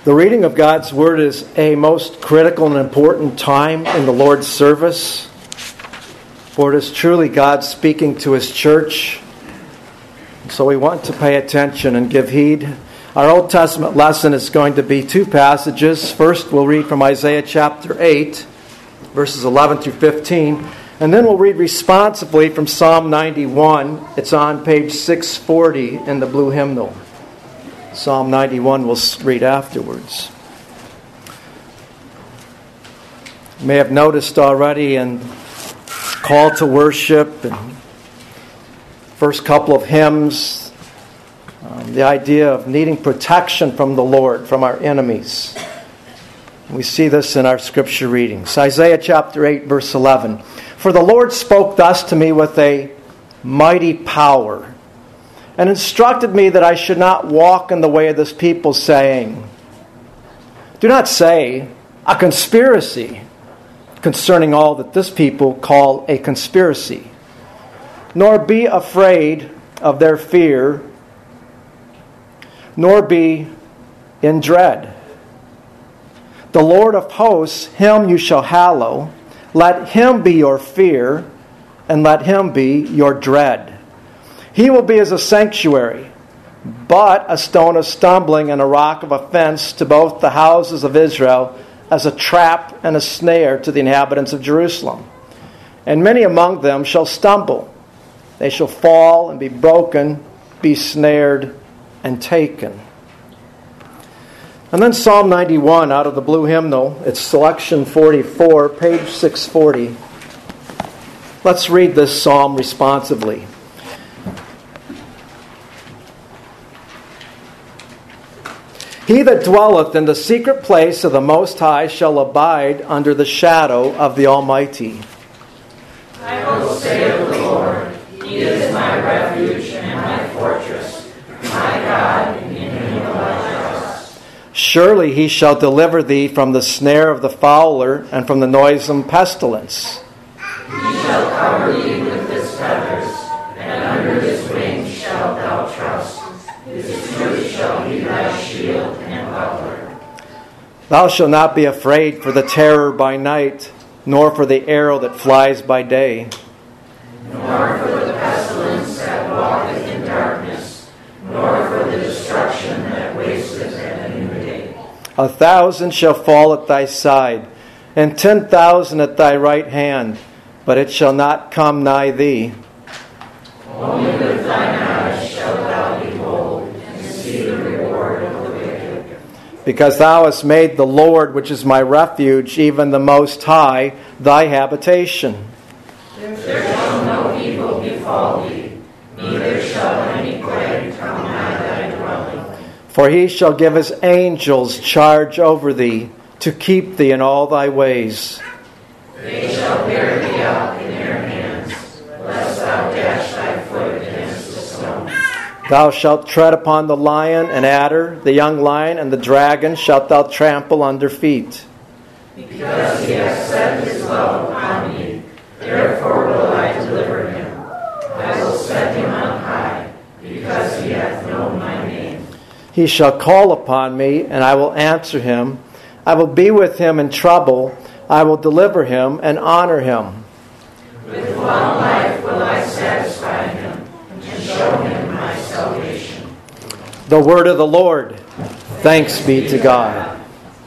The reading of God's Word is a most critical and important time in the Lord's service, for it is truly God speaking to His church. So we want to pay attention and give heed. Our Old Testament lesson is going to be two passages. First, we'll read from Isaiah chapter 8, verses 11 through 15. And then we'll read responsively from Psalm 91. It's on page 640 in the blue hymnal. Psalm 91 we'll read afterwards. You may have noticed already in call to worship and first couple of hymns, the idea of needing protection from the Lord, from our enemies. We see this in our scripture readings. Isaiah chapter 8, verse 11. For the Lord spoke thus to me with a mighty power, and instructed me that I should not walk in the way of this people, saying, do not say, a conspiracy, concerning all that this people call a conspiracy, nor be afraid of their fear, nor be in dread. The Lord of hosts, Him you shall hallow. Let Him be your fear, and let Him be your dread. He will be as a sanctuary, but a stone of stumbling and a rock of offense to both the houses of Israel, as a trap and a snare to the inhabitants of Jerusalem. And many among them shall stumble. They shall fall and be broken, be snared and taken. And then Psalm 91 out of the blue hymnal. It's selection 44, page 640. Let's read this psalm responsively. He that dwelleth in the secret place of the Most High shall abide under the shadow of the Almighty. I will say of the Lord, He is my refuge and my fortress, my God, in Him will I trust. Surely He shall deliver thee from the snare of the fowler and from the noisome pestilence. He shall cover thee with His feathers, and under His wings shalt thou trust. His truth shall be thy shield and buckler. Thou shalt not be afraid for the terror by night, nor for the arrow that flies by day, nor for the pestilence that walketh in darkness, nor for the destruction that wasteth at noonday. 1,000 shall fall at thy side, and 10,000 at thy right hand, but it shall not come nigh thee. Only with thine eyes shalt thou behold, and see the reward of the wicked. Because thou hast made the Lord, which is my refuge, even the Most High, thy habitation. There shall no evil befall thee, neither shall any plague come nigh thy dwelling. For He shall give His angels charge over thee, to keep thee in all thy ways. They shall bear thee up in their hands, lest thou dash thy foot against a stone. Thou shalt tread upon the lion and adder, the young lion and the dragon shalt thou trample under feet. Because He hath set His love upon me, therefore will I deliver Him. I will set Him on high, because He hath known my name. He shall call upon me, and I will answer him. I will be with him in trouble. I will deliver him and honor him. With long life will I satisfy him, and show him my salvation. The word of the Lord. Thanks be to God.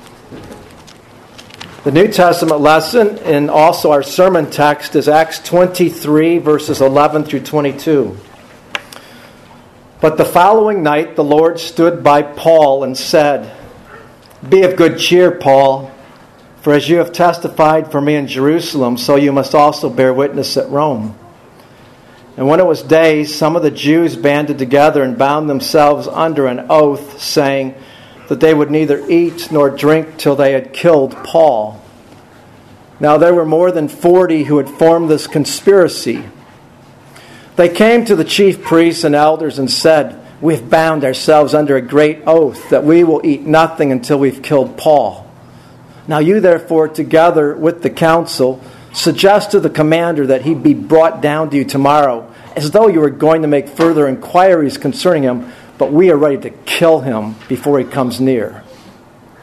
The New Testament lesson and also our sermon text is Acts 23, verses 11 through 22. But the following night the Lord stood by Paul and said, Be of good cheer, Paul, for as you have testified for me in Jerusalem, so you must also bear witness at Rome. And when it was day, some of the Jews banded together and bound themselves under an oath, saying that they would neither eat nor drink till they had killed Paul. Now there were more than 40 who had formed this conspiracy. They came to the chief priests and elders and said, We have bound ourselves under a great oath that we will eat nothing until we've killed Paul. Now you therefore, together with the council, suggest to the commander that he be brought down to you tomorrow, as though you were going to make further inquiries concerning him, but we are ready to kill him before he comes near.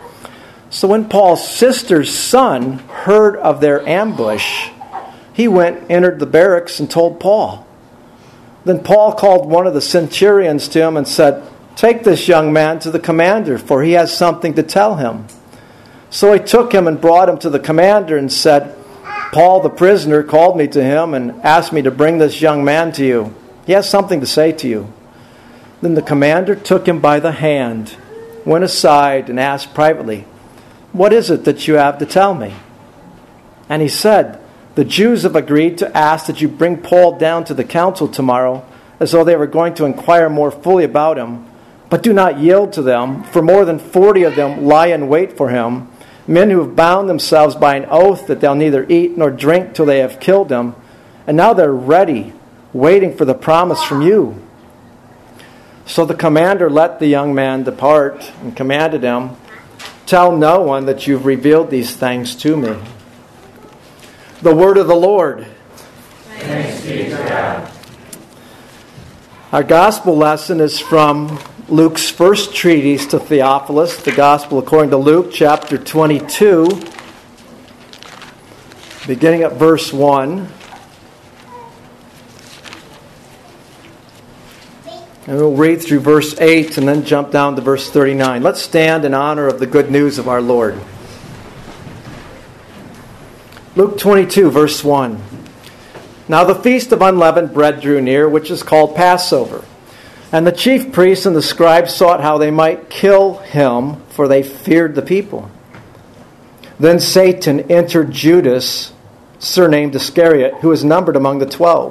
So when Paul's sister's son heard of their ambush, he entered the barracks and told Paul. Then Paul called one of the centurions to him and said, "Take this young man to the commander, for he has something to tell him." So he took him and brought him to the commander and said, "Paul the prisoner called me to him and asked me to bring this young man to you. He has something to say to you." Then the commander took him by the hand, went aside and asked privately, "What is it that you have to tell me?" And he said, "The Jews have agreed to ask that you bring Paul down to the council tomorrow, as though they were going to inquire more fully about him. But do not yield to them, for more than 40 of them lie in wait for him, men who have bound themselves by an oath that they'll neither eat nor drink till they have killed him. And now they're ready, waiting for the promise from you." So the commander let the young man depart and commanded him, "Tell no one that you've revealed these things to me." The word of the Lord. Thanks be to God. Our gospel lesson is from Luke's first treatise to Theophilus, the Gospel according to Luke, chapter 22, beginning at verse 1. And we'll read through verse 8 and then jump down to verse 39. Let's stand in honor of the good news of our Lord. Luke 22, verse 1. Now the feast of unleavened bread drew near, which is called Passover. And the chief priests and the scribes sought how they might kill him, for they feared the people. Then Satan entered Judas, surnamed Iscariot, who was numbered among the 12.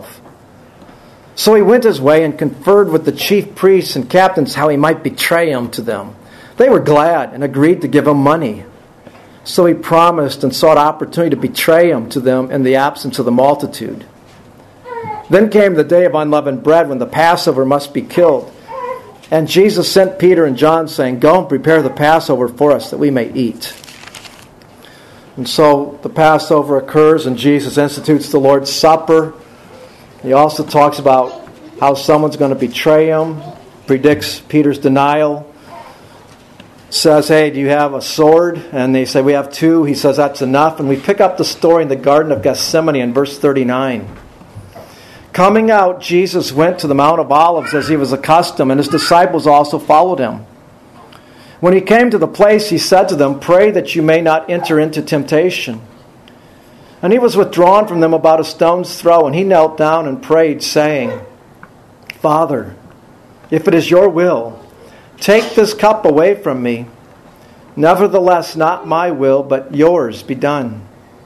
So he went his way and conferred with the chief priests and captains how he might betray him to them. They were glad and agreed to give him money. So he promised and sought opportunity to betray him to them in the absence of the multitude. Then came the day of unleavened bread, when the Passover must be killed. And Jesus sent Peter and John, saying, "Go and prepare the Passover for us, that we may eat." And so the Passover occurs, and Jesus institutes the Lord's Supper. He also talks about how someone's going to betray him, predicts Peter's denial, says, "Hey, do you have a sword?" And they say, "We have 2. He says, "That's enough." And we pick up the story in the Garden of Gethsemane in verse 39. Coming out, Jesus went to the Mount of Olives as he was accustomed, and his disciples also followed him. When he came to the place, he said to them, "Pray that you may not enter into temptation." And he was withdrawn from them about a stone's throw, and he knelt down and prayed, saying, "Father, if it is your will, take this cup away from me. Nevertheless, not my will, but yours be done."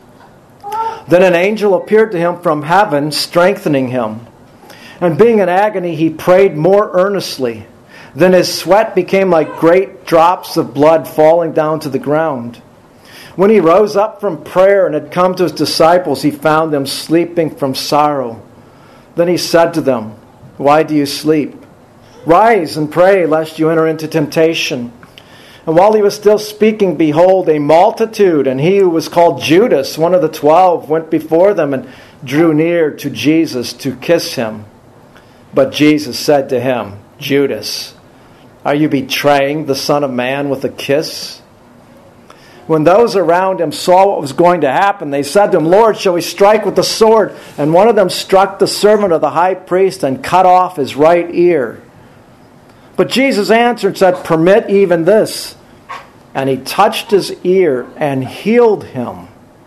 Then an angel appeared to him from heaven, strengthening him. And being in agony, he prayed more earnestly. Then his sweat became like great drops of blood falling down to the ground. When he rose up from prayer and had come to his disciples, he found them sleeping from sorrow. Then he said to them, "Why do you sleep? Rise and pray, lest you enter into temptation." And while he was still speaking, behold, a multitude, and he who was called Judas, one of the 12, went before them and drew near to Jesus to kiss him. But Jesus said to him, "Judas, are you betraying the Son of Man with a kiss?" When those around him saw what was going to happen, they said to him, "Lord, shall we strike with the sword?" And one of them struck the servant of the high priest and cut off his right ear. But Jesus answered and said, "Permit even this." And he touched his ear and healed him.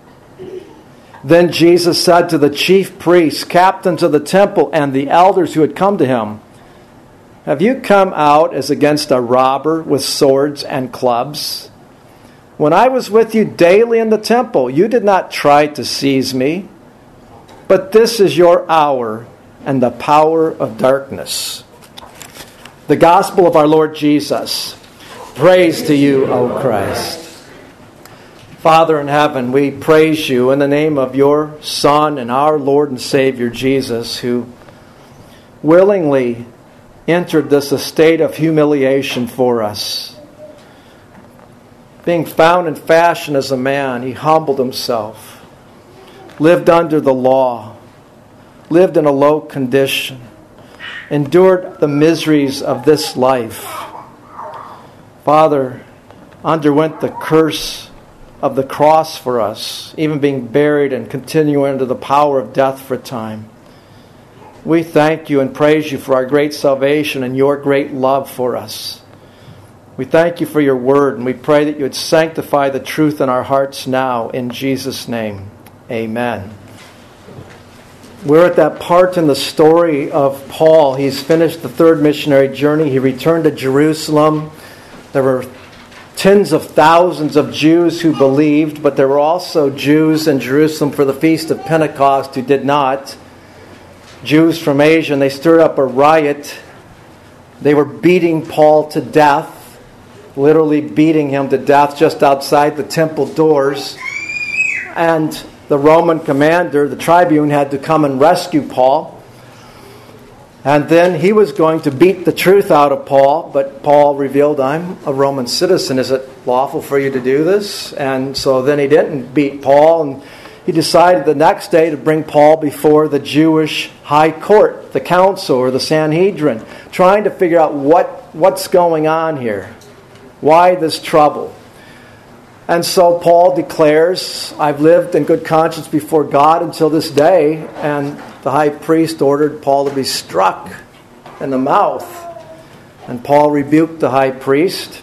Then Jesus said to the chief priests, captains of the temple, and the elders who had come to him, "Have you come out as against a robber with swords and clubs? When I was with you daily in the temple, you did not try to seize me. But this is your hour and the power of darkness." The gospel of our Lord Jesus. Praise to you, O Christ. Father in heaven, we praise you in the name of your Son and our Lord and Savior Jesus, who willingly entered this estate of humiliation for us. Being found in fashion as a man, he humbled himself, lived under the law, lived in a low condition, endured the miseries of this life. Father, underwent the curse of the cross for us, even being buried and continuing under the power of death for a time. We thank you and praise you for our great salvation and your great love for us. We thank you for your word, and we pray that you would sanctify the truth in our hearts now, in Jesus' name. Amen. We're at that part in the story of Paul. He's finished the third missionary journey. He returned to Jerusalem. There were tens of thousands of Jews who believed, but there were also Jews in Jerusalem for the Feast of Pentecost who did not. Jews from Asia, and they stirred up a riot. They were beating Paul to death, literally beating him to death just outside the temple doors. And the Roman commander, the tribune, had to come and rescue Paul. And then he was going to beat the truth out of Paul, but Paul revealed, I'm a Roman citizen. Is it lawful for you to do this? And so then he didn't beat Paul, and he decided the next day to bring Paul before the Jewish high court, the council or the Sanhedrin, trying to figure out what's going on here. Why this trouble? And so Paul declares, I've lived in good conscience before God until this day. And the high priest ordered Paul to be struck in the mouth. And Paul rebuked the high priest.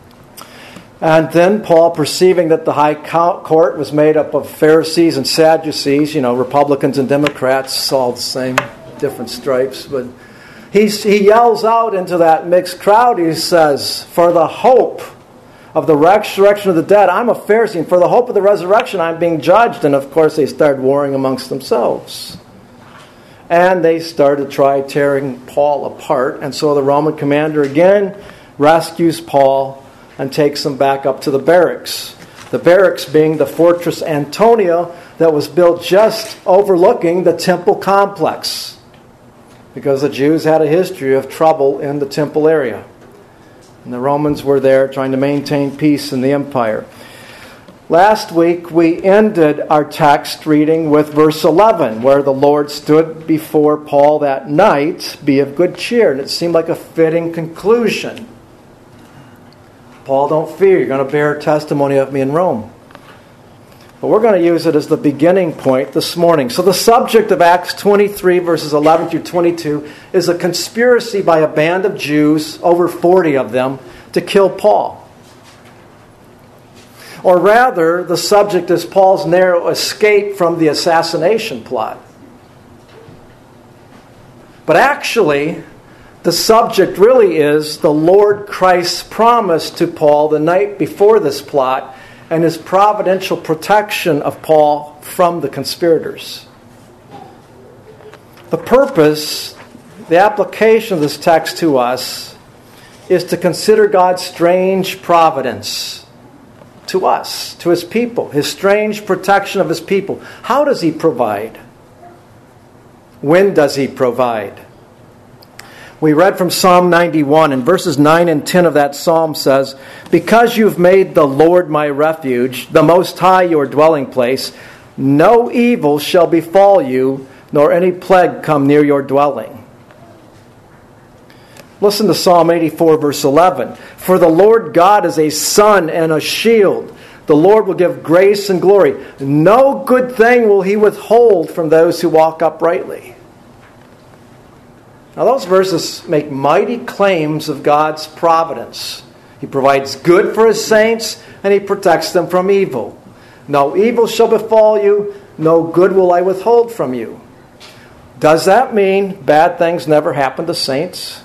And then Paul, perceiving that the high court was made up of Pharisees and Sadducees, Republicans and Democrats, all the same, different stripes. But he yells out into that mixed crowd, he says, for the hope of the resurrection of the dead, I'm a Pharisee, and for the hope of the resurrection, I'm being judged. And of course, they started warring amongst themselves. And they started to try tearing Paul apart. And so the Roman commander again rescues Paul and takes him back up to the barracks. The barracks being the Fortress Antonia that was built just overlooking the temple complex, because the Jews had a history of trouble in the temple area. And the Romans were there trying to maintain peace in the empire. Last week we ended our text reading with verse 11, where the Lord stood before Paul that night, be of good cheer. And it seemed like a fitting conclusion. Paul, don't fear, you're going to bear testimony of me in Rome. But we're going to use it as the beginning point this morning. So the subject of Acts 23, verses 11 through 22, is a conspiracy by a band of Jews, over 40 of them, to kill Paul. Or rather, the subject is Paul's narrow escape from the assassination plot. But actually, the subject really is the Lord Christ's promise to Paul the night before this plot, and his providential protection of Paul from the conspirators. The purpose, the application of this text to us, is to consider God's strange providence to us, to his people, his strange protection of his people. How does he provide? When does he provide? We read from Psalm 91, and verses 9 and 10 of that psalm says, because you've made the Lord my refuge, the Most High your dwelling place, no evil shall befall you, nor any plague come near your dwelling. Listen to Psalm 84, verse 11. For the Lord God is a sun and a shield. The Lord will give grace and glory. No good thing will he withhold from those who walk uprightly. Now those verses make mighty claims of God's providence. He provides good for his saints, and he protects them from evil. No evil shall befall you, no good will I withhold from you. Does that mean bad things never happen to saints?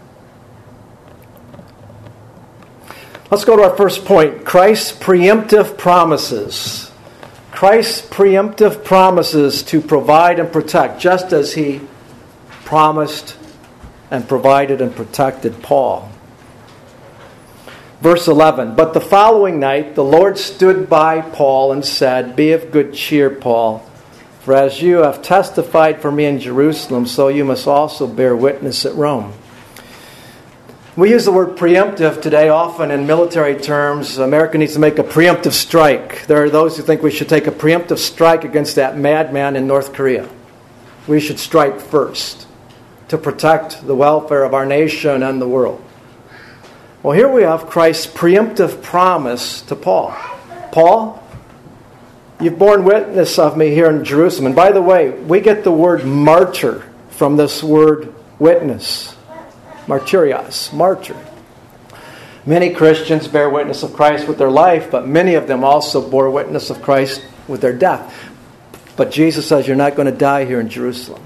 Let's go to our first point, Christ's preemptive promises. Christ's preemptive promises to provide and protect, just as he promised and provided and protected Paul. Verse 11, but the following night the Lord stood by Paul and said, be of good cheer, Paul, for as you have testified for me in Jerusalem, so you must also bear witness at Rome. We use the word preemptive today often in military terms. America needs to make a preemptive strike. There are those who think we should take a preemptive strike against that madman in North Korea. We should strike first to protect the welfare of our nation and the world. Well, here we have Christ's preemptive promise to Paul. Paul, you've borne witness of me here in Jerusalem. And by the way, we get the word martyr from this word witness. Martyrios, martyr. Many Christians bear witness of Christ with their life, but many of them also bore witness of Christ with their death. But Jesus says you're not going to die here in Jerusalem.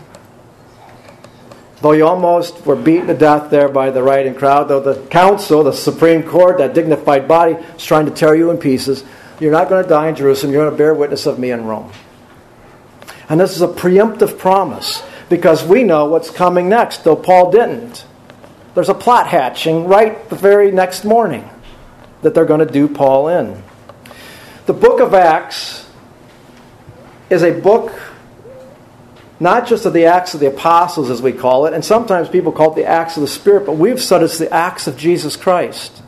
Though you almost were beaten to death there by the rioting crowd, though the council, the Supreme Court, that dignified body, is trying to tear you in pieces, you're not going to die in Jerusalem. You're going to bear witness of me in Rome. And this is a preemptive promise because we know what's coming next, though Paul didn't. There's a plot hatching right the very next morning that they're going to do Paul in. The book of Acts is a book not just of the Acts of the Apostles, as we call it, and sometimes people call it the Acts of the Spirit, but we've said it's the Acts of Jesus Christ.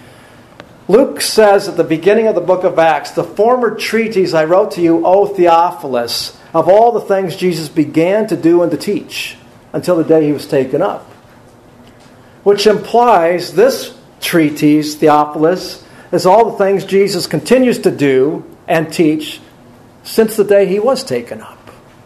Luke says at the beginning of the book of Acts, the former treatise I wrote to you, O Theophilus, of all the things Jesus began to do and to teach until the day he was taken up. Which implies this treatise, Theophilus, is all the things Jesus continues to do and teach since the day he was taken up.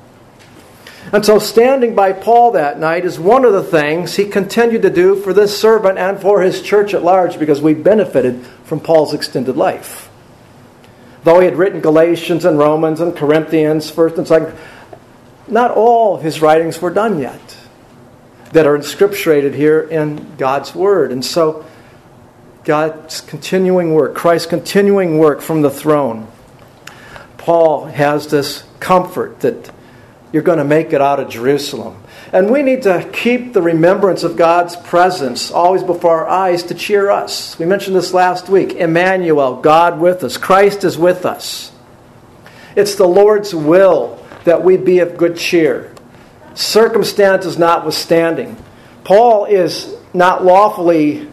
And so standing by Paul that night is one of the things he continued to do for this servant and for his church at large because we benefited from Paul's extended life. Though he had written Galatians and Romans and Corinthians, 1st and 2nd, not all his writings were done yet that are inscripturated here in God's Word. And so God's continuing work, Christ's continuing work from the throne. Paul has this comfort that you're going to make it out of Jerusalem. And we need to keep the remembrance of God's presence always before our eyes to cheer us. We mentioned this last week. Emmanuel, God with us. Christ is with us. It's the Lord's will that we be of good cheer. Circumstances notwithstanding. Paul is not lawfully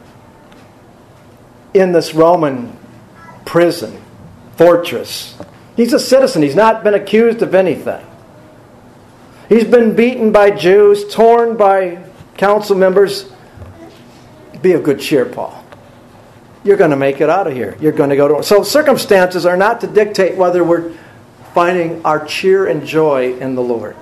in this Roman prison, fortress. He's a citizen. He's not been accused of anything. He's been beaten by Jews, torn by council members. Be of good cheer, Paul. You're going to make it out of here. You're going to go to... So circumstances are not to dictate whether we're finding our cheer and joy in the Lord.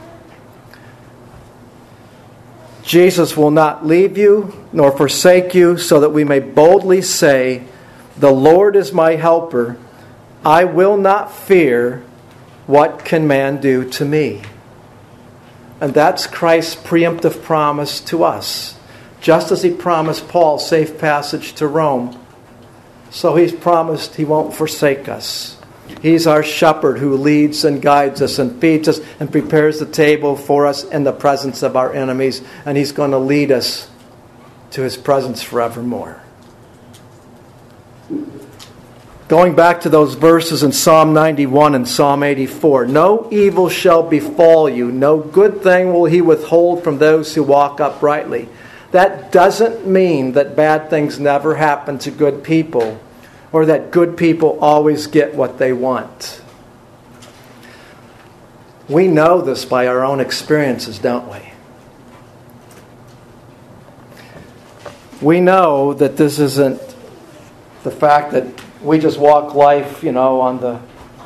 Jesus will not leave you nor forsake you so that we may boldly say, the Lord is my helper. I will not fear. What can man do to me? And that's Christ's preemptive promise to us. Just as he promised Paul safe passage to Rome, so he's promised he won't forsake us. He's our shepherd who leads and guides us and feeds us and prepares the table for us in the presence of our enemies. And he's going to lead us to his presence forevermore. Going back to those verses in Psalm 91 and Psalm 84. No evil shall befall you. No good thing will he withhold from those who walk uprightly. That doesn't mean that bad things never happen to good people or that good people always get what they want. We know this by our own experiences, don't we? We know that this isn't the fact that we just walk life, on the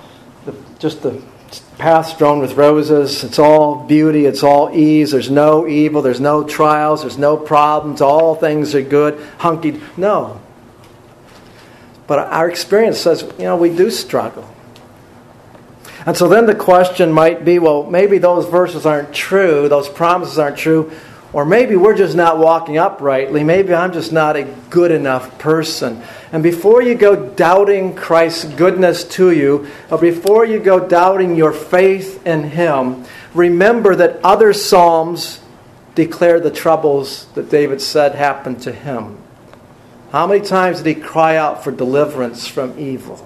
path strewn with roses. It's all beauty. It's all ease. There's no evil. There's no trials. There's no problems. All things are good. Hunky. No. But our experience says, we do struggle. And so then the question might be, well, maybe those verses aren't true. Those promises aren't true. Or maybe we're just not walking uprightly. Maybe I'm just not a good enough person. And before you go doubting Christ's goodness to you, or before you go doubting your faith in Him, remember that other Psalms declare the troubles that David said happened to him. How many times did he cry out for deliverance from evil?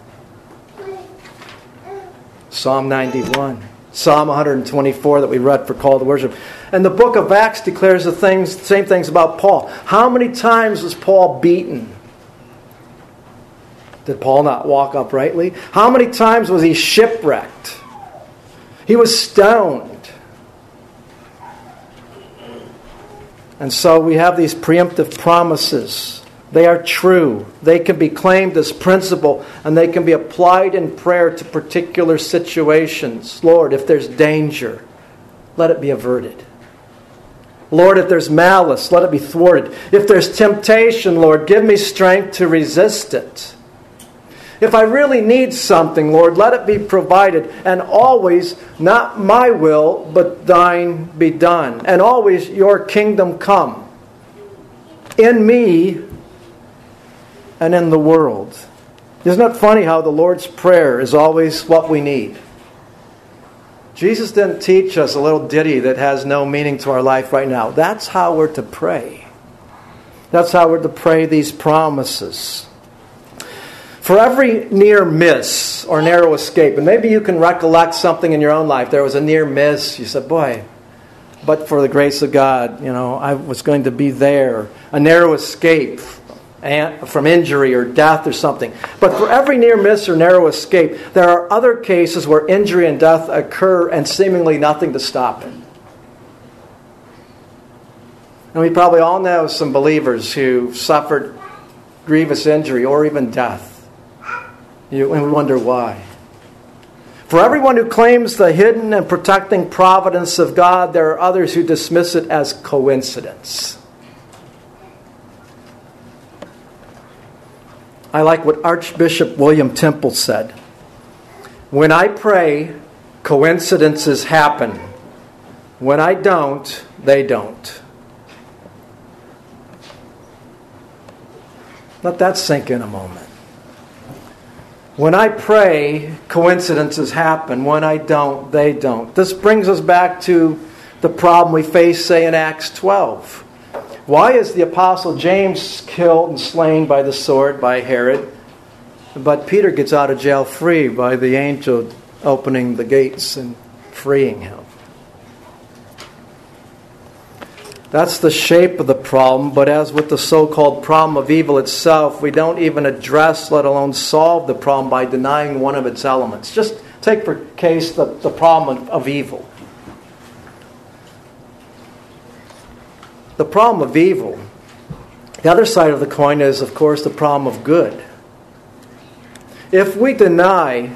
Psalm 91. Psalm 124 that we read for call to worship. And the book of Acts declares the same things about Paul. How many times was Paul beaten? Did Paul not walk uprightly? How many times was he shipwrecked? He was stoned. And so we have these preemptive promises They are true. They can be claimed as principle, and they can be applied in prayer to particular situations. Lord, if there's danger, let it be averted. Lord, if there's malice, let it be thwarted. If there's temptation, Lord, give me strength to resist it. If I really need something, Lord, let it be provided. And always, not my will, but thine be done. And always, your kingdom come. In me and in the world. Isn't it funny how the Lord's Prayer is always what we need? Jesus didn't teach us a little ditty that has no meaning to our life right now. That's how we're to pray. That's how we're to pray these promises. For every near miss or narrow escape, and maybe you can recollect something in your own life. There was a near miss. You said, boy, but for the grace of God, I was going to be there. A narrow escape from injury or death or something. But for every near miss or narrow escape, there are other cases where injury and death occur and seemingly nothing to stop it. And we probably all know some believers who suffered grievous injury or even death. And we wonder why. For everyone who claims the hidden and protecting providence of God, there are others who dismiss it as coincidence. I like what Archbishop William Temple said. When I pray, coincidences happen. When I don't, they don't. Let that sink in a moment. When I pray, coincidences happen. When I don't, they don't. This brings us back to the problem we face, say, in Acts 12. Why is the Apostle James killed and slain by the sword by Herod, but Peter gets out of jail free by the angel opening the gates and freeing him? That's the shape of the problem, but as with the so-called problem of evil itself, we don't even address, let alone solve the problem by denying one of its elements. Just take for case the problem of evil. The problem of evil. The other side of the coin is, of course, the problem of good. If we deny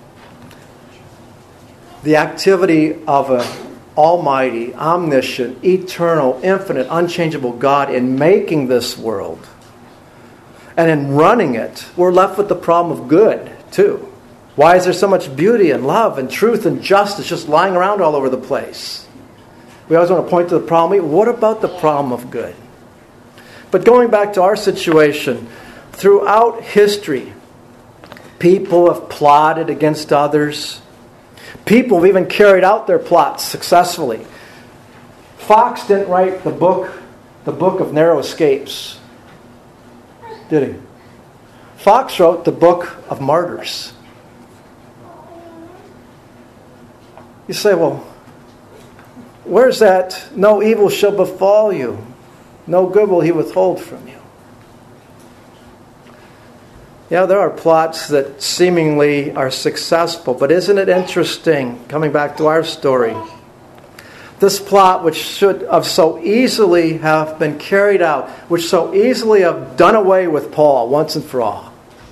the activity of an almighty, omniscient, eternal, infinite, unchangeable God in making this world and in running it, we're left with the problem of good, too. Why is there so much beauty and love and truth and justice just lying around all over the place? We always want to point to the problem. What about the problem of good? But going back to our situation, throughout history, people have plotted against others. People have even carried out their plots successfully. Fox didn't write the book of Narrow Escapes, did he? Fox wrote the Book of Martyrs. You say, well, where's that? No evil shall befall you. No good will he withhold from you. Yeah, there are plots that seemingly are successful, but isn't it interesting, coming back to our story, this plot which should have so easily have been carried out, which so easily have done away with Paul once and for all,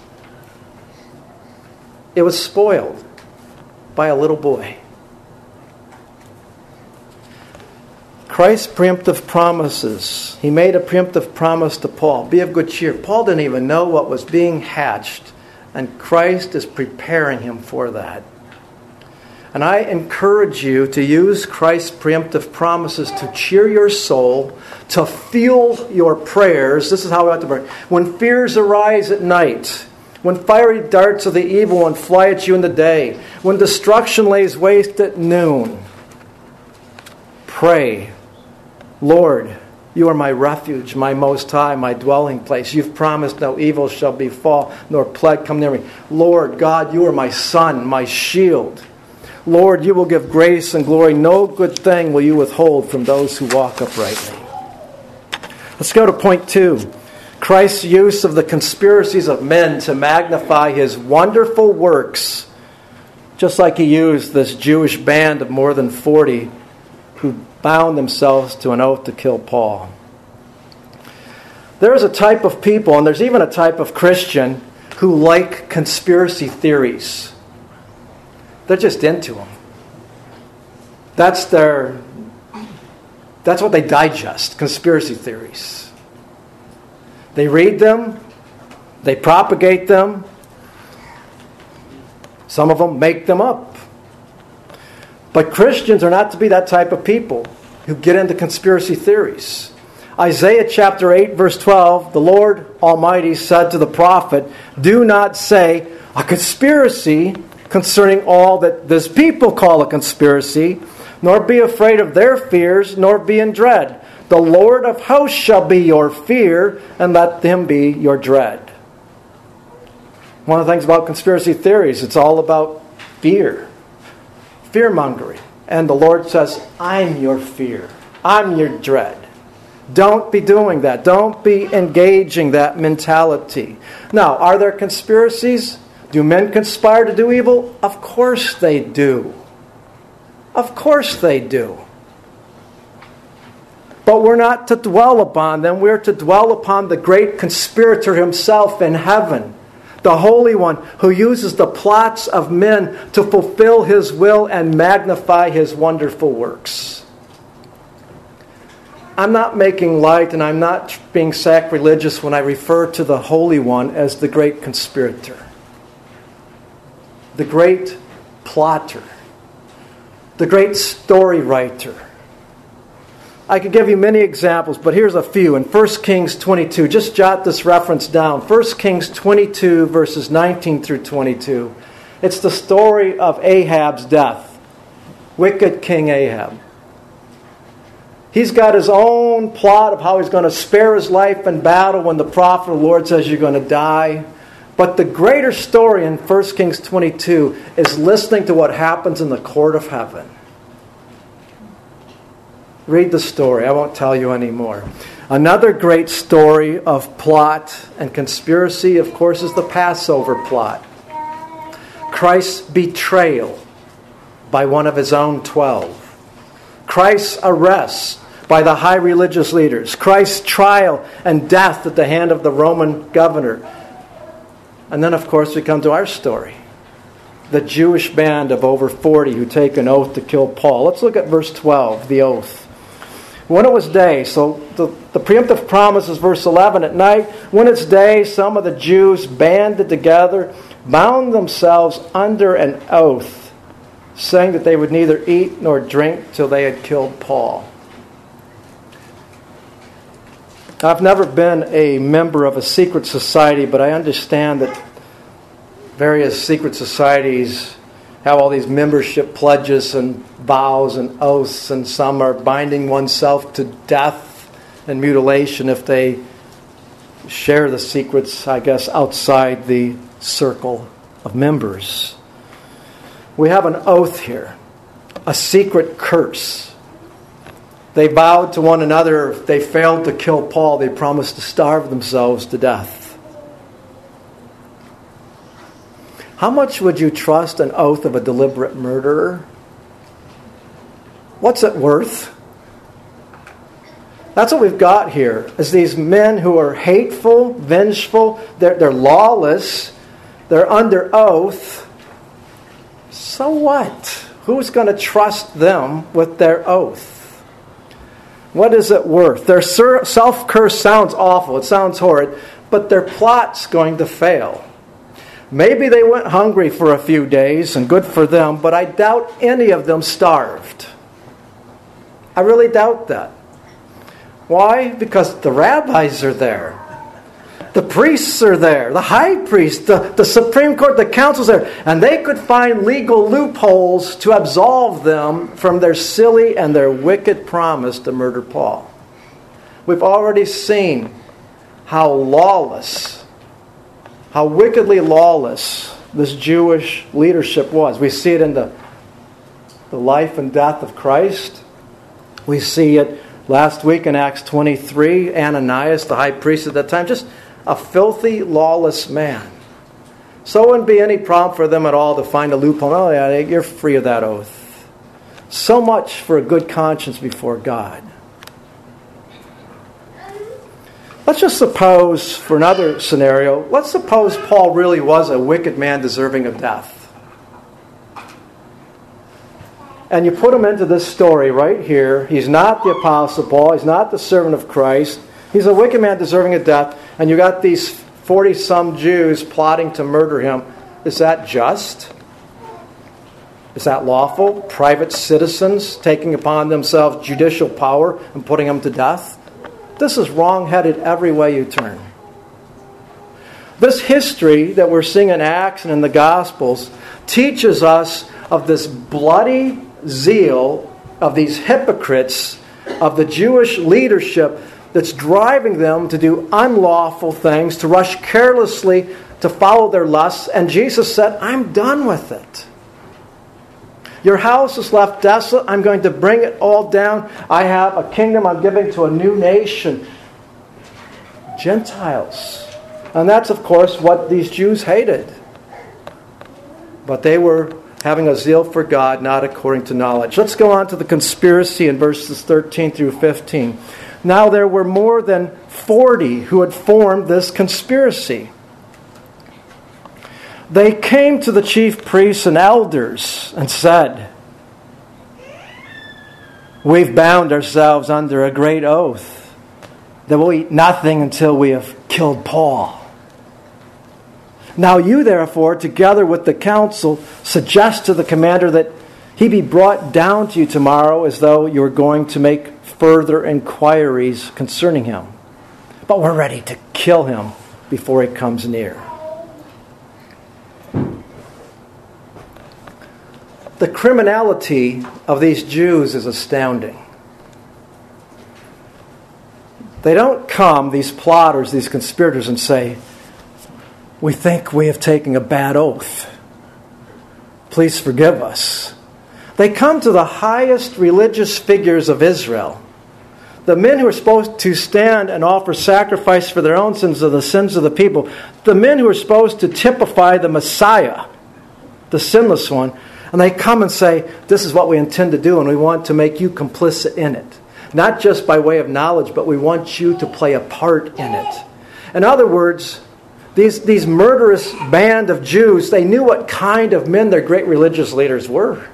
it was spoiled by a little boy. Christ's preemptive promises. He made a preemptive promise to Paul. Be of good cheer. Paul didn't even know what was being hatched, and Christ is preparing him for that. And I encourage you to use Christ's preemptive promises to cheer your soul, to fuel your prayers. This is how we ought to pray. When fears arise at night, when fiery darts of the evil one fly at you in the day, when destruction lays waste at noon, pray, Lord, you are my refuge, my most high, my dwelling place. You've promised no evil shall befall, nor plague come near me. Lord God, you are my sun, my shield. Lord, you will give grace and glory. No good thing will you withhold from those who walk uprightly. Let's go to point 2. Christ's use of the conspiracies of men to magnify his wonderful works, just like he used this Jewish band of more than 40 who bound themselves to an oath to kill Paul. There's a type of people, and there's even a type of Christian, who like conspiracy theories. They're just into them. That's what they digest, conspiracy theories. They read them, they propagate them. Some of them make them up. But Christians are not to be that type of people who get into conspiracy theories. Isaiah chapter 8, verse 12, the Lord Almighty said to the prophet, "Do not say a conspiracy concerning all that this people call a conspiracy, nor be afraid of their fears, nor be in dread. The Lord of hosts shall be your fear, and let him be your dread." One of the things about conspiracy theories, it's all about fear. Fear-mongering. And the Lord says, I'm your fear. I'm your dread. Don't be doing that. Don't be engaging that mentality. Now, are there conspiracies? Do men conspire to do evil? Of course they do. Of course they do. But we're not to dwell upon them. We're to dwell upon the great conspirator himself in heaven, the Holy One who uses the plots of men to fulfill His will and magnify His wonderful works. I'm not making light and I'm not being sacrilegious when I refer to the Holy One as the great conspirator, the great plotter, the great story writer. I could give you many examples, but here's a few. In 1 Kings 22, just jot this reference down. 1 Kings 22, verses 19 through 22. It's the story of Ahab's death. Wicked King Ahab. He's got his own plot of how he's going to spare his life in battle when the prophet of the Lord says you're going to die. But the greater story in 1 Kings 22 is listening to what happens in the court of heaven. Read the story. I won't tell you anymore. Another great story of plot and conspiracy, of course, is the Passover plot. Christ's betrayal by one of His own 12. Christ's arrest by the high religious leaders. Christ's trial and death at the hand of the Roman governor. And then, of course, we come to our story. The Jewish band of over 40 who take an oath to kill Paul. Let's look at verse 12, the oath. When it was day, so the preemptive promise is verse 11. At night, when it's day, some of the Jews banded together, bound themselves under an oath, saying that they would neither eat nor drink till they had killed Paul. I've never been a member of a secret society, but I understand that various secret societies have all these membership pledges and vows and oaths, and some are binding oneself to death and mutilation if they share the secrets, I guess, outside the circle of members. We have an oath here, a secret curse. They vowed to one another if they failed to kill Paul, they promised to starve themselves to death. How much would you trust an oath of a deliberate murderer? What's it worth? That's what we've got here, is these men who are hateful, vengeful, they're lawless, they're under oath. So what? Who's going to trust them with their oath? What is it worth? Their self-curse sounds awful, it sounds horrid, but their plot's going to fail. Maybe they went hungry for a few days, and good for them, but I doubt any of them starved. I really doubt that. Why? Because the rabbis are there. The priests are there. The high priest, the Supreme Court, the council's there. And they could find legal loopholes to absolve them from their silly and their wicked promise to murder Paul. We've already seen how lawless, how wickedly lawless this Jewish leadership was. We see it in the life and death of Christ. We see it last week in Acts 23. Ananias, the high priest at that time, just a filthy, lawless man. So it wouldn't be any problem for them at all to find a loophole. Oh yeah, you're free of that oath. So much for a good conscience before God. Let's just suppose, for another scenario, let's suppose Paul really was a wicked man deserving of death. And you put him into this story right here. He's not the Apostle Paul. He's not the servant of Christ. He's a wicked man deserving of death. And you got these 40-some Jews plotting to murder him. Is that just? Is that lawful? Private citizens taking upon themselves judicial power and putting him to death? This is wrong-headed every way you turn. This history that we're seeing in Acts and in the Gospels teaches us of this bloody zeal of these hypocrites, of the Jewish leadership that's driving them to do unlawful things, to rush carelessly to follow their lusts. And Jesus said, I'm done with it. Your house is left desolate. I'm going to bring it all down. I have a kingdom I'm giving to a new nation. Gentiles. And that's, of course, what these Jews hated. But they were having a zeal for God, not according to knowledge. Let's go on to the conspiracy in verses 13 through 15. Now there were more than 40 who had formed this conspiracy. They came to the chief priests and elders and said, we've bound ourselves under a great oath that we'll eat nothing until we have killed Paul. Now you, therefore, together with the council, suggest to the commander that he be brought down to you tomorrow as though you were going to make further inquiries concerning him. But we're ready to kill him before he comes near. The criminality of these Jews is astounding. They don't come, these plotters, these conspirators, and say, we think we have taken a bad oath. Please forgive us. They come to the highest religious figures of Israel. The men who are supposed to stand and offer sacrifice for their own sins or the sins of the people. The men who are supposed to typify the Messiah, the sinless one. And they come and say, this is what we intend to do, and we want to make you complicit in it. Not just by way of knowledge, but we want you to play a part in it. In other words, these murderous band of Jews, they knew what kind of men their great religious leaders were.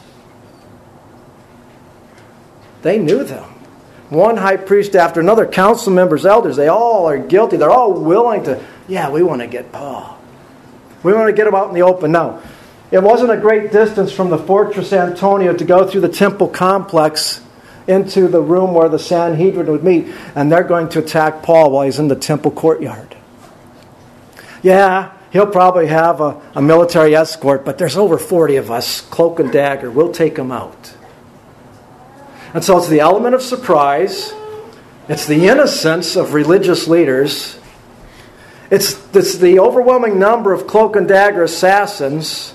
They knew them. One high priest after another, council members, elders, they all are guilty. They're all willing to, we want to get Paul. We want to get him out in the open. Now, it wasn't a great distance from the Fortress Antonia to go through the temple complex into the room where the Sanhedrin would meet, and they're going to attack Paul while he's in the temple courtyard. Yeah, he'll probably have a military escort, but there's over 40 of us, cloak and dagger. We'll take him out. And so it's the element of surprise. It's the innocence of religious leaders. It's the overwhelming number of cloak and dagger assassins.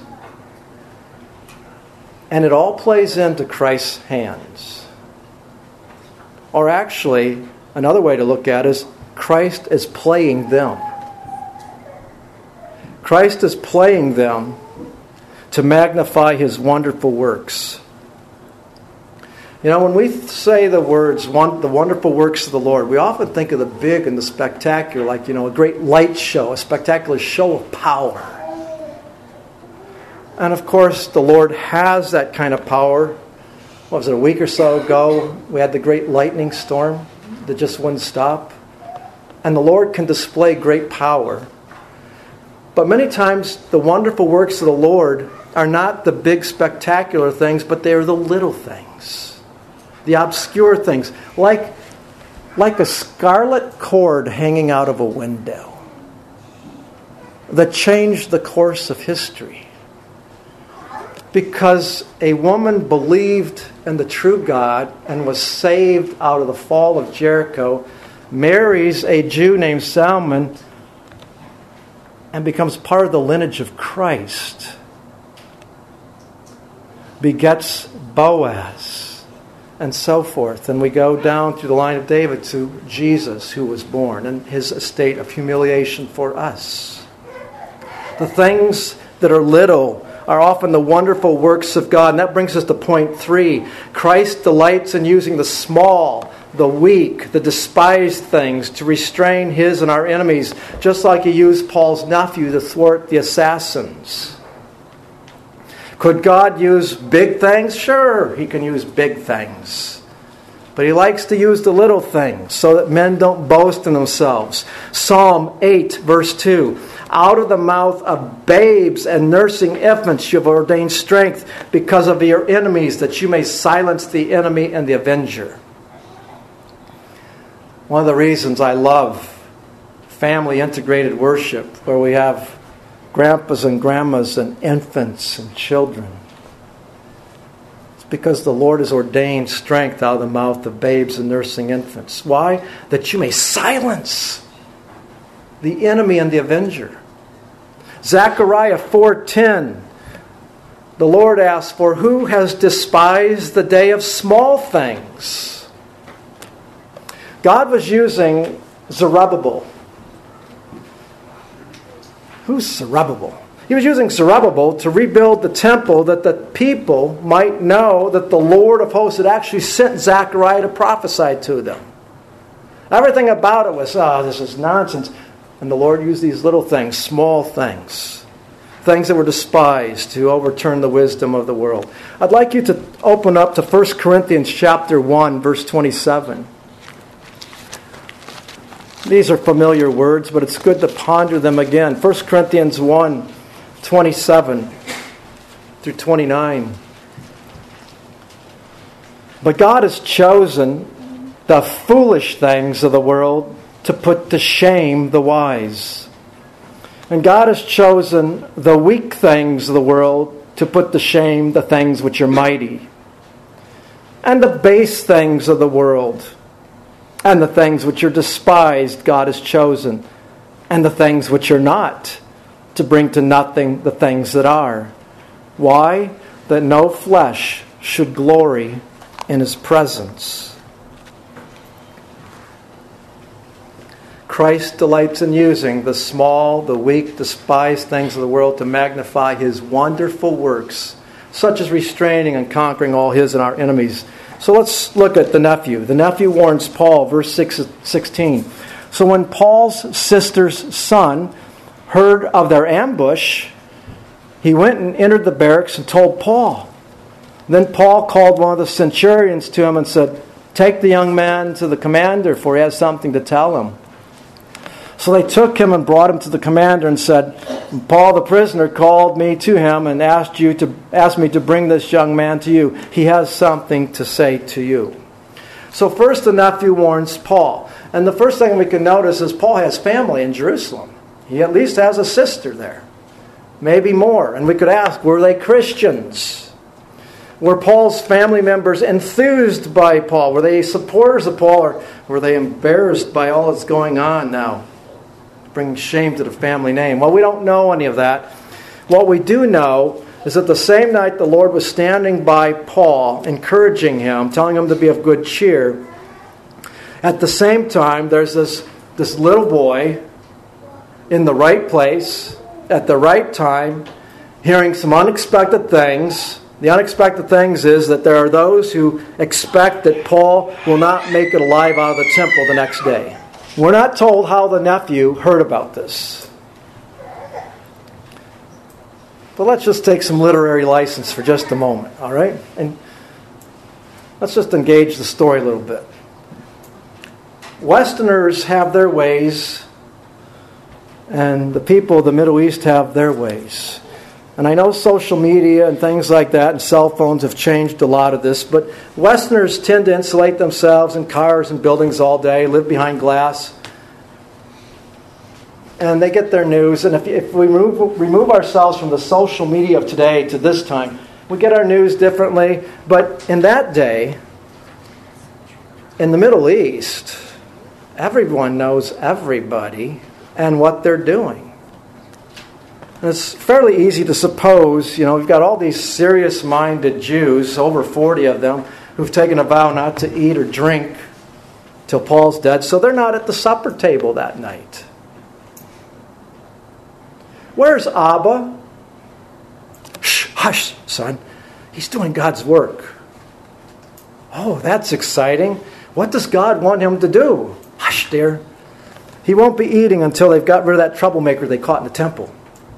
And it all plays into Christ's hands. Or actually, another way to look at it is Christ is playing them. Christ is playing them to magnify His wonderful works. You know, when we say the words, the wonderful works of the Lord, we often think of the big and the spectacular, like, a great light show, a spectacular show of power. And of course, the Lord has that kind of power. What was it, a week or so ago, we had the great lightning storm that just wouldn't stop. And the Lord can display great power. But many times, the wonderful works of the Lord are not the big spectacular things, but they are the little things. The obscure things, like a scarlet cord hanging out of a window that changed the course of history. Because a woman believed in the true God and was saved out of the fall of Jericho, marries a Jew named Salmon, and becomes part of the lineage of Christ, begets Boaz, and so forth. And we go down through the line of David to Jesus, who was born, and his estate of humiliation for us. The things that are little are often the wonderful works of God. And that brings us to point 3. Christ delights in using the small, the weak, the despised things, to restrain his and our enemies, just like he used Paul's nephew to thwart the assassins. Could God use big things? Sure, he can use big things. But he likes to use the little things so that men don't boast in themselves. Psalm 8, verse 2. Out of the mouth of babes and nursing infants you have ordained strength because of your enemies, that you may silence the enemy and the avenger. One of the reasons I love family integrated worship, where we have grandpas and grandmas and infants and children, it's because the Lord has ordained strength out of the mouth of babes and nursing infants. Why? That you may silence the enemy and the avenger. Zechariah 4:10, the Lord asks, "For who has despised the day of small things?" God was using Zerubbabel. Who's Zerubbabel? He was using Zerubbabel to rebuild the temple, that the people might know that the Lord of hosts had actually sent Zechariah to prophesy to them. Everything about it was, this is nonsense. And the Lord used these little things, small things, things that were despised, to overturn the wisdom of the world. I'd like you to open up to 1 Corinthians chapter 1, verse 27. These are familiar words, but it's good to ponder them again. 1 Corinthians 1, 27 through 29. But God has chosen the foolish things of the world to put to shame the wise. And God has chosen the weak things of the world to put to shame the things which are mighty. And the base things of the world, and the things which are despised, God has chosen, and the things which are not, to bring to nothing the things that are. Why? That no flesh should glory in his presence. Christ delights in using the small, the weak, despised things of the world to magnify his wonderful works, such as restraining and conquering all his and our enemies. So let's look at the nephew. The nephew warns Paul, verse 16. So when Paul's sister's son heard of their ambush, he went and entered the barracks and told Paul. Then Paul called one of the centurions to him and said, "Take the young man to the commander, for he has something to tell him." So they took him and brought him to the commander and said, "Paul the prisoner called me to him and asked me to bring this young man to you. He has something to say to you." So first the nephew warns Paul. And the first thing we can notice is Paul has family in Jerusalem. He at least has a sister there. Maybe more. And we could ask, were they Christians? Were Paul's family members enthused by Paul? Were they supporters of Paul? Or were they embarrassed by all that's going on now? Bringing shame to the family name. Well, we don't know any of that. What we do know is that the same night the Lord was standing by Paul, encouraging him, telling him to be of good cheer. At the same time, there's this little boy in the right place, at the right time, hearing some unexpected things. The unexpected things is that there are those who expect that Paul will not make it alive out of the temple the next day. We're not told how the nephew heard about this. But let's just take some literary license for just a moment, all right? And let's just engage the story a little bit. Westerners have their ways, and the people of the Middle East have their ways. And I know social media and things like that and cell phones have changed a lot of this, but Westerners tend to insulate themselves in cars and buildings all day, live behind glass, and they get their news. And if we remove ourselves from the social media of today to this time, we get our news differently. But in that day, in the Middle East, everyone knows everybody and what they're doing. And it's fairly easy to suppose, we've got all these serious-minded Jews, over 40 of them, who've taken a vow not to eat or drink till Paul's dead, so they're not at the supper table that night. Where's Abba? Shh, hush, son. He's doing God's work. Oh, that's exciting. What does God want him to do? Hush, dear. He won't be eating until they've got rid of that troublemaker they caught in the temple.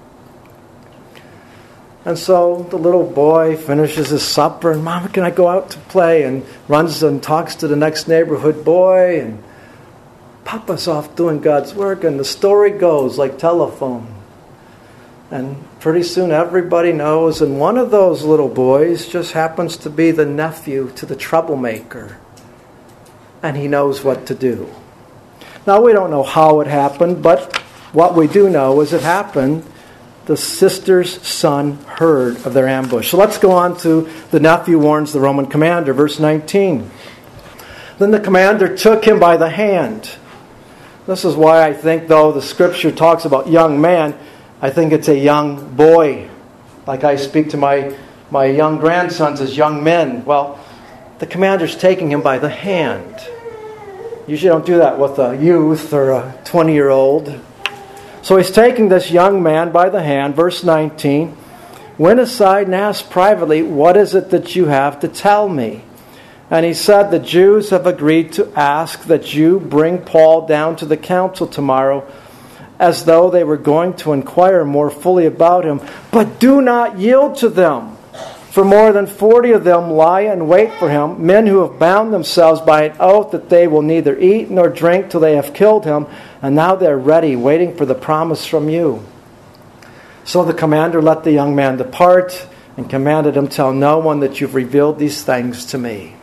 And so the little boy finishes his supper, and Mama, can I go out to play? And runs and talks to the next neighborhood boy, and Papa's off doing God's work. And the story goes like telephone. And pretty soon everybody knows, and one of those little boys just happens to be the nephew to the troublemaker. And he knows what to do. Now, we don't know how it happened, but what we do know is it happened. The sister's son heard of their ambush. So let's go on to the nephew warns the Roman commander. Verse 19. Then the commander took him by the hand. This is why I think, though the scripture talks about young man, I think it's a young boy. Like I speak to my young grandsons as young men. Well, the commander's taking him by the hand. Usually don't do that with a youth or a 20-year-old. So he's taking this young man by the hand. Verse 19. Went aside and asked privately, what is it that you have to tell me? And he said, the Jews have agreed to ask that you bring Paul down to the council tomorrow, as though they were going to inquire more fully about him. But do not yield to them. For more than 40 of them lie in wait for him, men who have bound themselves by an oath that they will neither eat nor drink till they have killed him. And now they are ready, waiting for the promise from you. So the commander let the young man depart and commanded him, tell no one that you've revealed these things to me.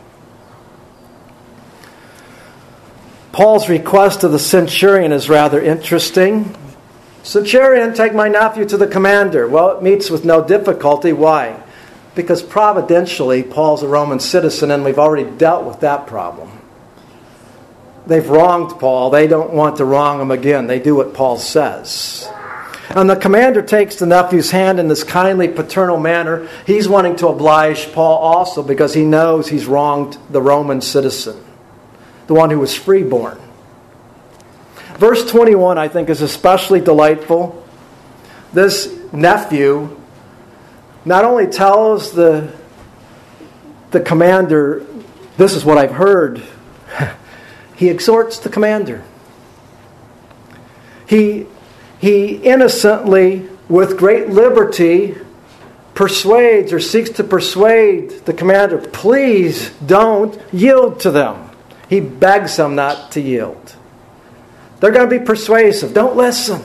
Paul's request to the centurion is rather interesting. Centurion, take my nephew to the commander. Well, it meets with no difficulty. Why? Because providentially, Paul's a Roman citizen, and we've already dealt with that problem. They've wronged Paul. They don't want to wrong him again. They do what Paul says. And the commander takes the nephew's hand in this kindly paternal manner. He's wanting to oblige Paul also because he knows he's wronged the Roman citizen, the one who was freeborn. Verse 21, I think, is especially delightful. This nephew not only tells the commander, this is what I've heard, he exhorts the commander. He innocently, with great liberty, persuades or seeks to persuade the commander, please don't yield to them. He begs them not to yield. They're going to be persuasive. Don't listen.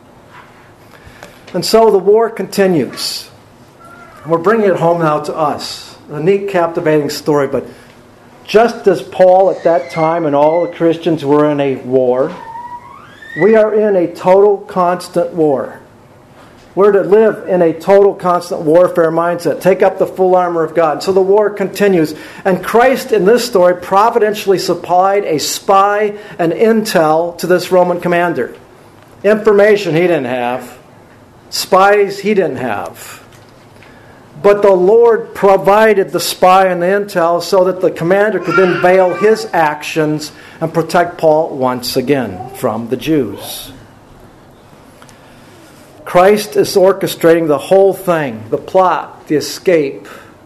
And so the war continues. We're bringing it home now to us. A neat, captivating story, but just as Paul at that time and all the Christians were in a war, we are in a total constant war. We're to live in a total constant warfare mindset. Take up the full armor of God. So the war continues. And Christ in this story providentially supplied a spy and intel to this Roman commander. Information he didn't have. Spies he didn't have. But the Lord provided the spy and the intel so that the commander could then veil his actions and protect Paul once again from the Jews. Christ is orchestrating the whole thing, the plot, the escape.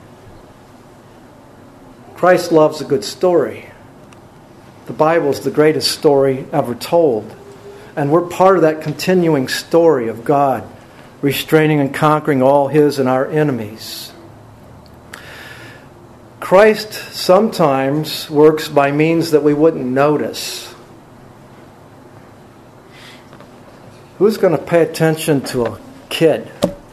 Christ loves a good story. The Bible is the greatest story ever told. And we're part of that continuing story of God restraining and conquering all His and our enemies. Christ sometimes works by means that we wouldn't notice. Who's going to pay attention to a kid?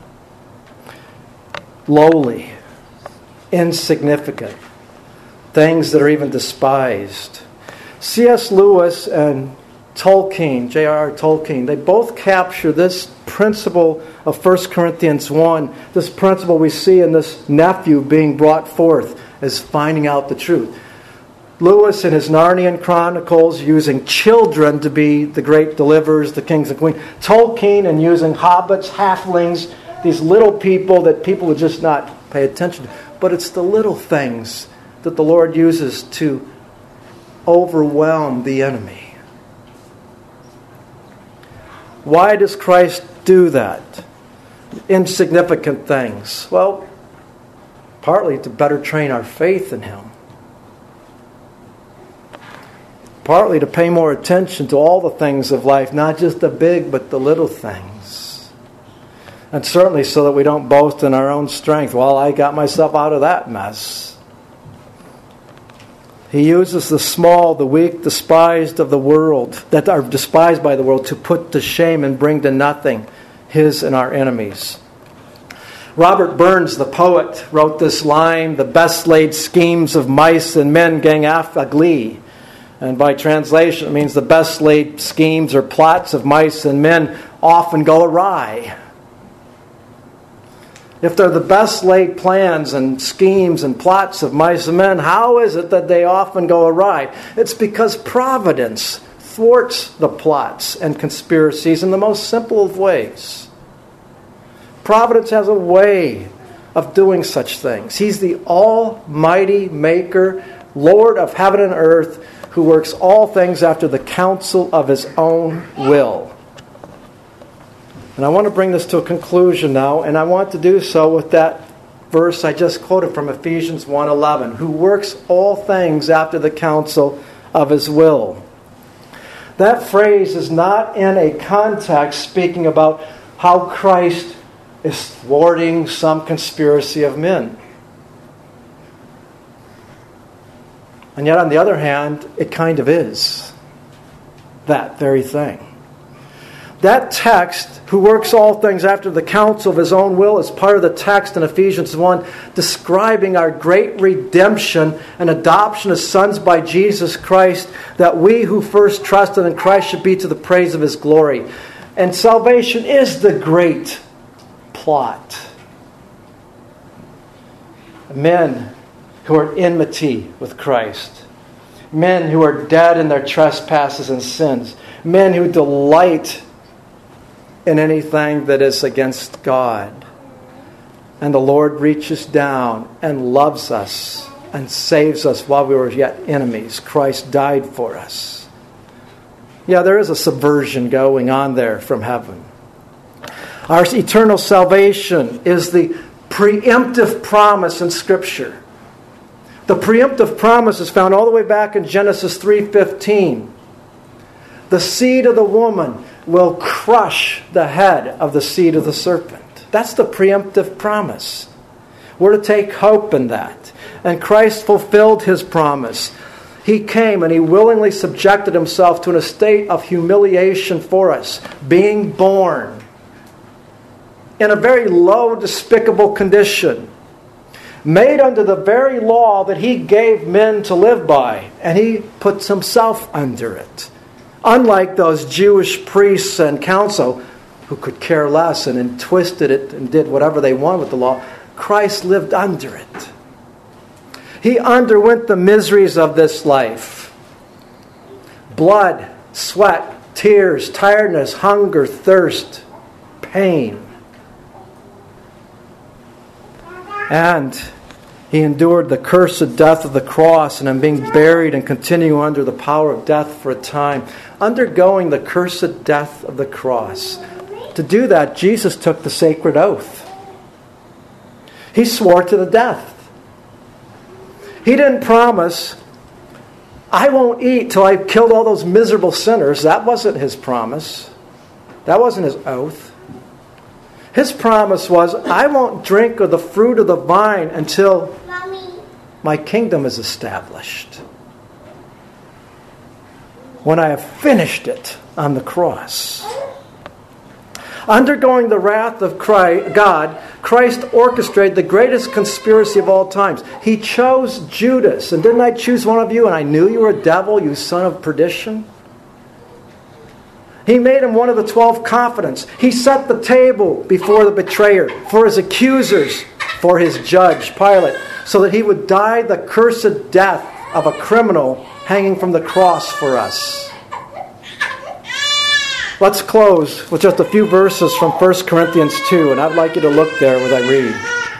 Lowly, insignificant, things that are even despised. C.S. Lewis and Tolkien, J.R.R. Tolkien, they both capture this principle of 1 Corinthians 1, this principle we see in this nephew being brought forth as finding out the truth. Lewis in his Narnian Chronicles using children to be the great deliverers, the kings and queens. Tolkien in using hobbits, halflings, these little people that people would just not pay attention to. But it's the little things that the Lord uses to overwhelm the enemy. Why does Christ do that? Insignificant things. Well, partly to better train our faith in Him. partly to pay more attention to all the things of life, not just the big, but the little things. And certainly so that we don't boast in our own strength. Well, I got myself out of that mess. He uses the small, the weak, despised of the world, that are despised by the world, to put to shame and bring to nothing his and our enemies. Robert Burns, the poet, wrote this line, "The best laid schemes of mice and men gang after glee." And by translation, it means the best laid schemes or plots of mice and men often go awry. If they're the best laid plans and schemes and plots of mice and men, how is it that they often go awry? It's because providence thwarts the plots and conspiracies in the most simple of ways. Providence has a way of doing such things. He's the almighty maker, Lord of heaven and earth, who works all things after the counsel of his own will. And I want to bring this to a conclusion now, and I want to do so with that verse I just quoted from Ephesians 1:11, who works all things after the counsel of his will. That phrase is not in a context speaking about how Christ is thwarting some conspiracy of men. And yet, on the other hand, it kind of is that very thing. That text, who works all things after the counsel of his own will, is part of the text in Ephesians 1 describing our great redemption and adoption as sons by Jesus Christ, that we who first trusted in Christ should be to the praise of his glory. And salvation is the great plot. Men who are at enmity with Christ. Men who are dead in their trespasses and sins. Men who delight in anything that is against God. And the Lord reaches down and loves us and saves us while we were yet enemies. Christ died for us. Yeah, there is a subversion going on there from heaven. Our eternal salvation is the preemptive promise in Scripture. The preemptive promise is found all the way back in Genesis 3:15. The seed of the woman will crush the head of the seed of the serpent. That's the preemptive promise. We're to take hope in that. And Christ fulfilled his promise. He came and he willingly subjected himself to an estate of humiliation for us, being born in a very low, despicable condition, made under the very law that he gave men to live by, and he puts himself under it. Unlike those Jewish priests and council who could care less and twisted it and did whatever they wanted with the law, Christ lived under it. He underwent the miseries of this life. Blood, sweat, tears, tiredness, hunger, thirst, pain. And he endured the cursed death of the cross, and in being buried and continuing under the power of death for a time, undergoing the cursed death of the cross. To do that, Jesus took the sacred oath. He swore to the death. He didn't promise, I won't eat till I've killed all those miserable sinners. That wasn't his promise. That wasn't his oath. His promise was, I won't drink of the fruit of the vine until my kingdom is established. When I have finished it on the cross. Undergoing the wrath of God, Christ orchestrated the greatest conspiracy of all times. He chose Judas. And didn't I choose one of you? And I knew you were a devil, you son of perdition. He made him one of the 12 confidants. He set the table before the betrayer, for his accusers, for his judge, Pilate, so that he would die the cursed death of a criminal hanging from the cross for us. Let's close with just a few verses from 1 Corinthians 2, and I'd like you to look there as I read.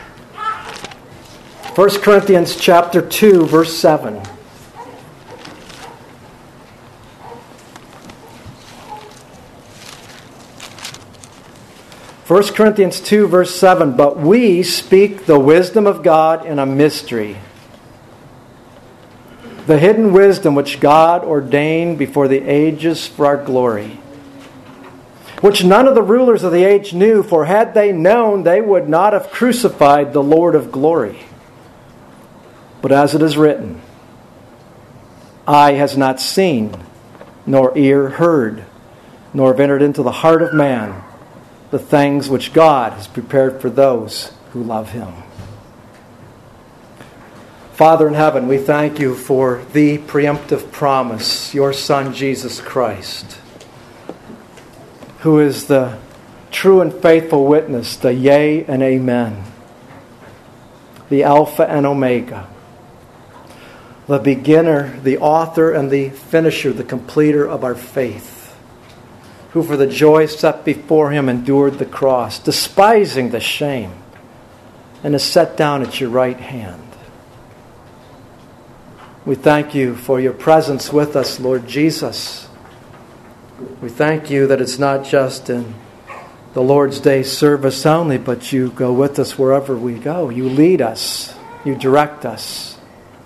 1 Corinthians chapter 2, verse 7. 1 Corinthians 2, verse 7, but we speak the wisdom of God in a mystery, the hidden wisdom which God ordained before the ages for our glory, which none of the rulers of the age knew, for had they known, they would not have crucified the Lord of glory. But as it is written, eye has not seen, nor ear heard, nor have entered into the heart of man the things which God has prepared for those who love Him. Father in heaven, we thank You for the preemptive promise, Your Son Jesus Christ, who is the true and faithful witness, the yea and amen, the Alpha and Omega, the beginner, the author, and the finisher, the completer of our faith, who for the joy set before Him endured the cross, despising the shame, and is set down at Your right hand. We thank You for Your presence with us, Lord Jesus. We thank You that it's not just in the Lord's Day service only, but You go with us wherever we go. You lead us. You direct us.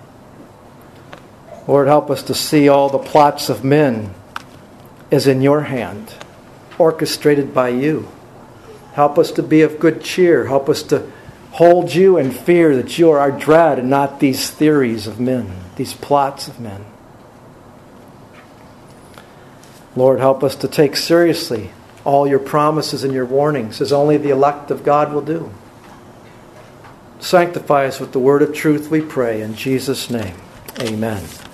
Lord, help us to see all the plots of men as in Your hand, orchestrated by You. Help us to be of good cheer. Help us to hold You in fear, that You are our dread and not these theories of men, these plots of men. Lord, help us to take seriously all Your promises and Your warnings, as only the elect of God will do. Sanctify us with the word of truth, we pray. In Jesus' name, amen.